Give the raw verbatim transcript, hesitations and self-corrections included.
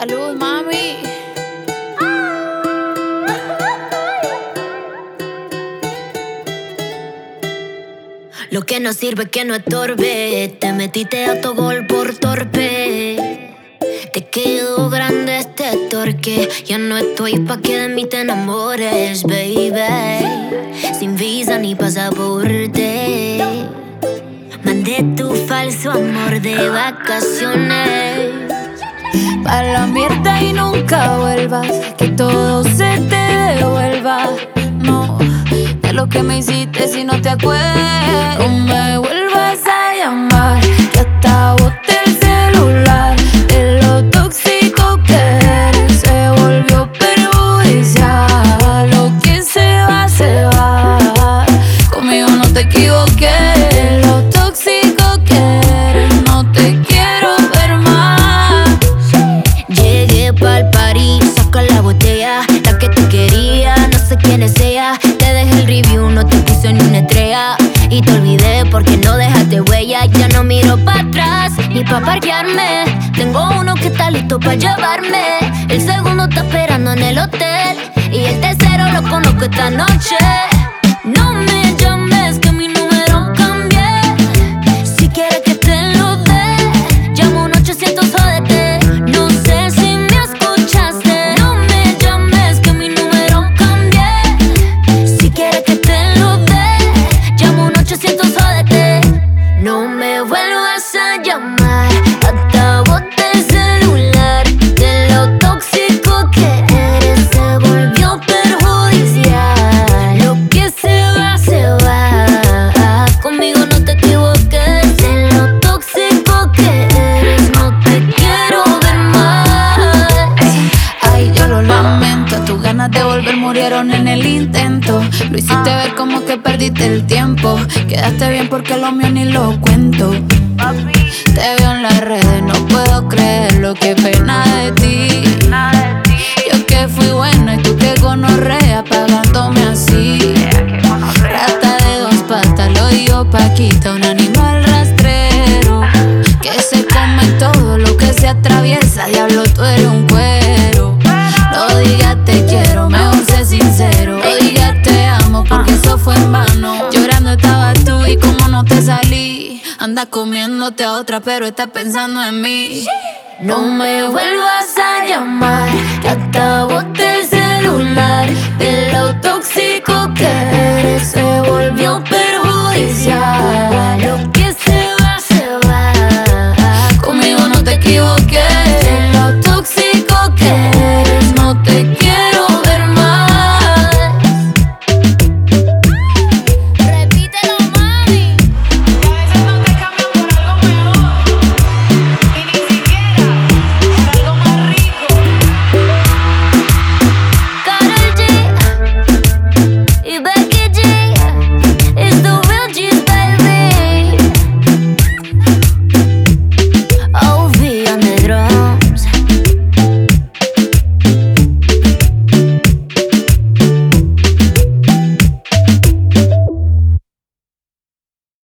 Salud, mami. Lo que no sirve que no estorbe. Te metiste a tu gol por torpe. Te quedó grande este torque. Ya no estoy pa' que de mí te enamores, baby. Sin visa ni pasaporte. Mandé tu falso amor de vacaciones. Pa' la mierda y nunca vuelvas. Que todo se te devuelva. No, de lo que me hiciste si no te acuerdas. No me vuelvas a llamar, que hasta boté el celular. De lo tóxico que eres se volvió perjudicial. Lo que se va, se va. Conmigo no te equivoqué. Lo tóxico que eres, no te quiero ver más. Llegué pa'l party, saca la botella. La que te quería, no sé quién es ella. Te dejé el review, no te puse ni una estrella. Y te olvidé porque no dejaste huella. Ya no miro pa' atrás, ni pa' parquearme. Tengo uno que está listo pa' llevarme. El segundo está esperando en el hotel. Y el tercero lo conozco esta noche. No me llames que mi número cambié. Si quieres que te lo dé, llamo un ochocientos jódete. No sé si me escuchaste. No me llames que mi número cambié. Si quieres que te lo dé, llamo un ochocientos jódete. No me vuelvas a llamar, hasta boté el celular. De lo tóxico que eres se volvió perjudicial. Lo que se va, se va. Conmigo no te equivoques. De lo tóxico que eres, no te quiero ver más. Ay, yo lo lamento. Tus ganas de volver murieron en el intento. Lo hiciste ver como que perdiste el tiempo. Quedaste bien porque lo mío ni lo cuento. Te veo en las redes, no puedo creerlo. Qué pena de ti. Yo que fui buena y tú que gonorrea pagándome así. Rata de dos patas, lo digo Paquita, un animal rastrero que se come todo lo que se atraviesa. Diablo, tú eres un cuero. No digas te quiero, mejor sé sincero. No digas te amo porque eso fue en vano. Llorando estabas tú y como no te salí. Andas comiéndote a otra pero estás pensando en mí. No me vuelvas a llamar, que hasta boté el celular. De lo tóxico que eres se volvió